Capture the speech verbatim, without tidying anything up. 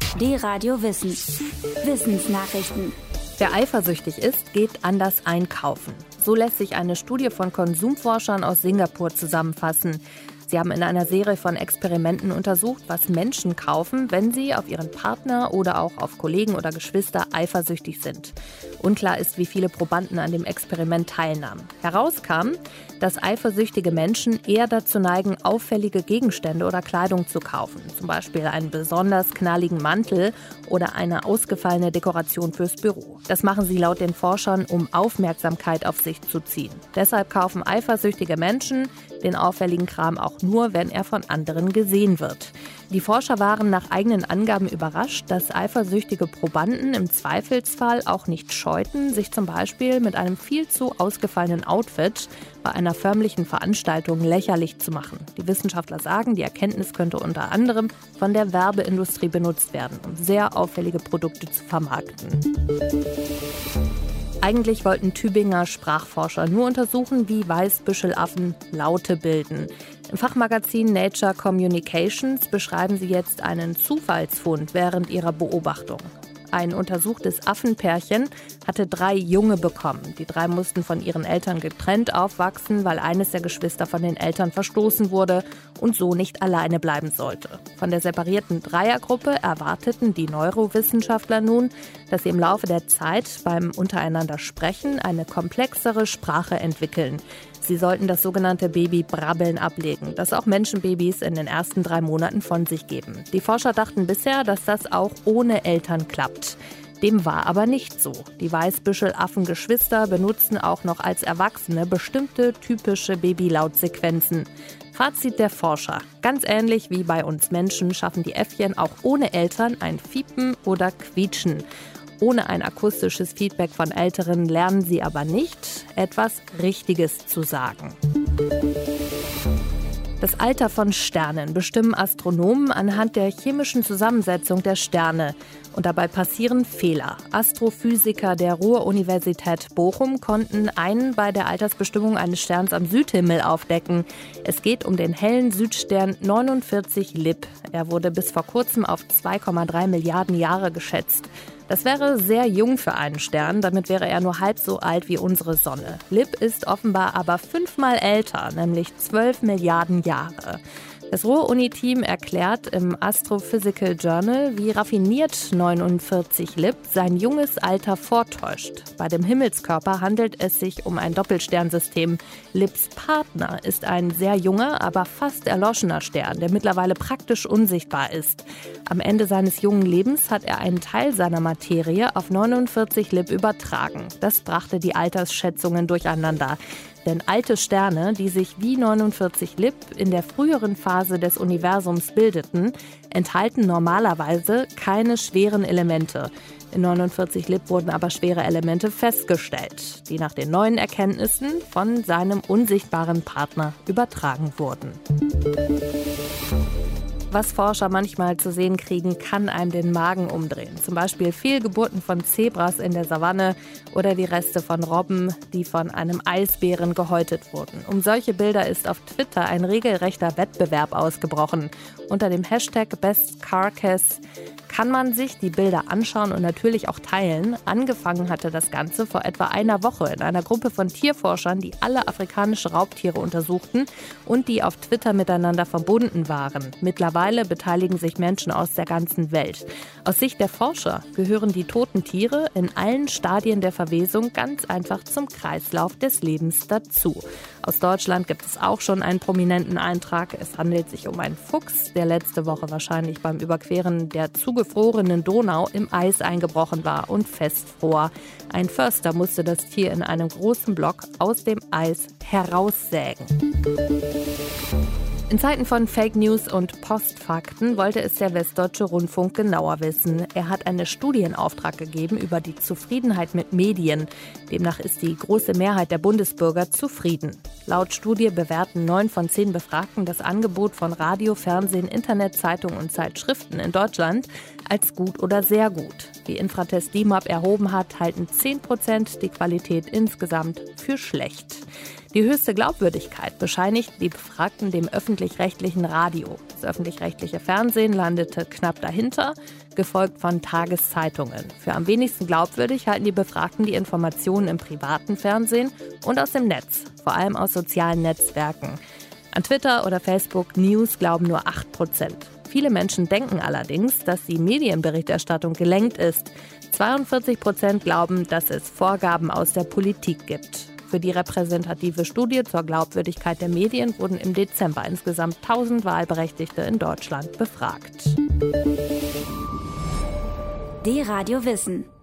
D-Radio Wissen. Wissensnachrichten. Wer eifersüchtig ist, geht anders einkaufen. So lässt sich eine Studie von Konsumforschern aus Singapur zusammenfassen. Sie haben in einer Serie von Experimenten untersucht, was Menschen kaufen, wenn sie auf ihren Partner oder auch auf Kollegen oder Geschwister eifersüchtig sind. Unklar ist, wie viele Probanden an dem Experiment teilnahmen. Herauskam, dass eifersüchtige Menschen eher dazu neigen, auffällige Gegenstände oder Kleidung zu kaufen. Zum Beispiel einen besonders knalligen Mantel oder eine ausgefallene Dekoration fürs Büro. Das machen sie laut den Forschern, um Aufmerksamkeit auf sich zu ziehen. Deshalb kaufen eifersüchtige Menschen den auffälligen Kram auch nur, wenn er von anderen gesehen wird. Die Forscher waren nach eigenen Angaben überrascht, dass eifersüchtige Probanden im Zweifelsfall auch nicht scheuten, sich zum Beispiel mit einem viel zu ausgefallenen Outfit bei einer förmlichen Veranstaltung lächerlich zu machen. Die Wissenschaftler sagen, die Erkenntnis könnte unter anderem von der Werbeindustrie benutzt werden, um sehr auffällige Produkte zu vermarkten. Eigentlich wollten Tübinger Sprachforscher nur untersuchen, wie Weißbüschelaffen Laute bilden. Im Fachmagazin Nature Communications beschreiben sie jetzt einen Zufallsfund während ihrer Beobachtung. Ein untersuchtes Affenpärchen hatte drei Junge bekommen. Die drei mussten von ihren Eltern getrennt aufwachsen, weil eines der Geschwister von den Eltern verstoßen wurde und so nicht alleine bleiben sollte. Von der separierten Dreiergruppe erwarteten die Neurowissenschaftler nun, dass sie im Laufe der Zeit beim untereinander Sprechen eine komplexere Sprache entwickeln. Sie sollten das sogenannte Babybrabbeln ablegen, das auch Menschenbabys in den ersten drei Monaten von sich geben. Die Forscher dachten bisher, dass das auch ohne Eltern klappt. Dem war aber nicht so. Die Weißbüschelaffen-Geschwister benutzten auch noch als Erwachsene bestimmte typische Babylautsequenzen. Fazit der Forscher: Ganz ähnlich wie bei uns Menschen schaffen die Äffchen auch ohne Eltern ein Fiepen oder Quietschen. Ohne ein akustisches Feedback von Älteren lernen sie aber nicht, etwas Richtiges zu sagen. Das Alter von Sternen bestimmen Astronomen anhand der chemischen Zusammensetzung der Sterne. Und dabei passieren Fehler. Astrophysiker der Ruhr-Universität Bochum konnten einen bei der Altersbestimmung eines Sterns am Südhimmel aufdecken. Es geht um den hellen Südstern neunundvierzig Lip. Er wurde bis vor kurzem auf zwei Komma drei Milliarden Jahre geschätzt. Das wäre sehr jung für einen Stern, damit wäre er nur halb so alt wie unsere Sonne. Lip ist offenbar aber fünfmal älter, nämlich zwölf Milliarden Jahre. Das Ruhr-Uni-Team erklärt im Astrophysical Journal, wie raffiniert neunundvierzig Lip sein junges Alter vortäuscht. Bei dem Himmelskörper handelt es sich um ein Doppelsternsystem. Lips Partner ist ein sehr junger, aber fast erloschener Stern, der mittlerweile praktisch unsichtbar ist. Am Ende seines jungen Lebens hat er einen Teil seiner Materie auf neunundvierzig Lip übertragen. Das brachte die Altersschätzungen durcheinander. Denn alte Sterne, die sich wie neunundvierzig Lip in der früheren Phase des Universums bildeten, enthalten normalerweise keine schweren Elemente. In neunundvierzig Lip wurden aber schwere Elemente festgestellt, die nach den neuen Erkenntnissen von seinem unsichtbaren Partner übertragen wurden. Was Forscher manchmal zu sehen kriegen, kann einem den Magen umdrehen. Zum Beispiel Fehlgeburten von Zebras in der Savanne oder die Reste von Robben, die von einem Eisbären gehäutet wurden. Um solche Bilder ist auf Twitter ein regelrechter Wettbewerb ausgebrochen. Unter dem Hashtag BestCarcass kann man sich die Bilder anschauen und natürlich auch teilen. Angefangen hatte das Ganze vor etwa einer Woche in einer Gruppe von Tierforschern, die alle afrikanische Raubtiere untersuchten und die auf Twitter miteinander verbunden waren. Mittlerweile beteiligen sich Menschen aus der ganzen Welt. Aus Sicht der Forscher gehören die toten Tiere in allen Stadien der Verwesung ganz einfach zum Kreislauf des Lebens dazu. Aus Deutschland gibt es auch schon einen prominenten Eintrag. Es handelt sich um einen Fuchs, der letzte Woche wahrscheinlich beim Überqueren der zugefrorenen Donau im Eis eingebrochen war und festfror. Ein Förster musste das Tier in einem großen Block aus dem Eis heraussägen. In Zeiten von Fake News und Postfakten wollte es der Westdeutsche Rundfunk genauer wissen. Er hat einen Studie in Auftrag gegeben über die Zufriedenheit mit Medien. Demnach ist die große Mehrheit der Bundesbürger zufrieden. Laut Studie bewerten neun von zehn Befragten das Angebot von Radio, Fernsehen, Internet, Zeitungen und Zeitschriften in Deutschland als gut oder sehr gut. Wie Infratest D I M A P erhoben hat, halten zehn Prozent die Qualität insgesamt für schlecht. Die höchste Glaubwürdigkeit bescheinigt die Befragten dem öffentlich-rechtlichen Radio. Das öffentlich-rechtliche Fernsehen landete knapp dahinter, gefolgt von Tageszeitungen. Für am wenigsten glaubwürdig halten die Befragten die Informationen im privaten Fernsehen und aus dem Netz, vor allem aus sozialen Netzwerken. An Twitter oder Facebook News glauben nur acht Prozent. Viele Menschen denken allerdings, dass die Medienberichterstattung gelenkt ist. zweiundvierzig Prozent glauben, dass es Vorgaben aus der Politik gibt. Für die repräsentative Studie zur Glaubwürdigkeit der Medien wurden im Dezember insgesamt tausend Wahlberechtigte in Deutschland befragt. D-Radio Wissen.